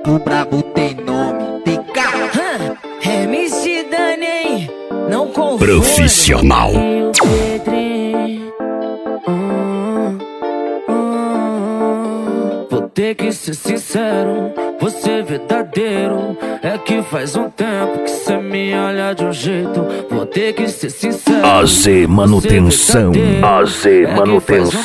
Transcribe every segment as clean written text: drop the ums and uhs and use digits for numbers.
do brabo tem nome, TK. MC Dani, não confunde. Profissional. Vou ter que ser sincero, você verdadeiro. É que faz um tempo que cê me olha de um jeito. Vou ter que ser sincero. AZ Manutenção. AZ Manutenção.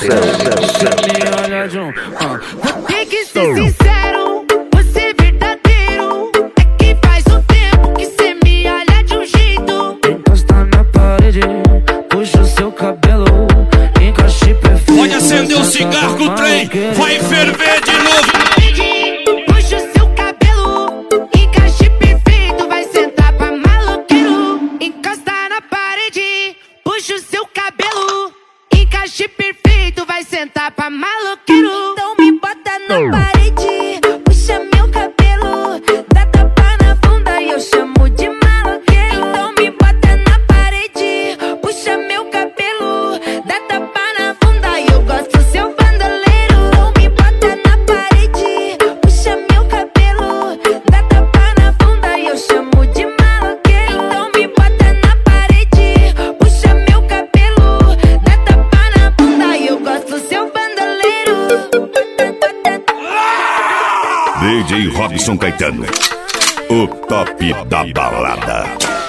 Vou ter que ser sincero, você verdadeiro. É que faz um tempo que cê me olha de um jeito. Encosta na parede, puxa o seu cabelo, encaixe perfeito. Pode acender o cigarro que o trem vai ferver de novo. Puxa o seu cabelo, encaixe perfeito, vai sentar pra maloqueiro. Encosta na parede, puxa o seu cabelo, encaixe perfeito, vai sentar pra maloqueiro. Então me bota na parede, puxa meu cabelo, dá tapa na bunda e eu chamo de maloqueiro. Então me bota na parede, puxa meu cabelo, dá tapa na bunda e eu gosto do seu bandoleiro. Então me bota na parede, puxa meu cabelo, dá tapa na bunda e eu chamo de maloqueiro. Então me bota na parede, puxa meu cabelo, dá tapa na bunda e eu gosto do seu bandoleiro. DJ Robson Caetano, o top da balada.